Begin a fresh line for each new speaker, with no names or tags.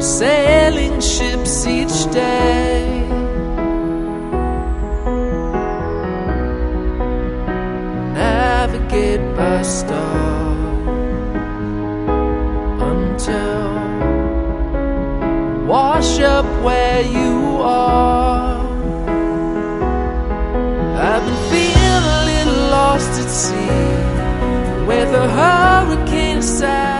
sailing ships each day. Navigate by star until wash up where you are. I've been feeling a little lost at sea with a hurricane aside.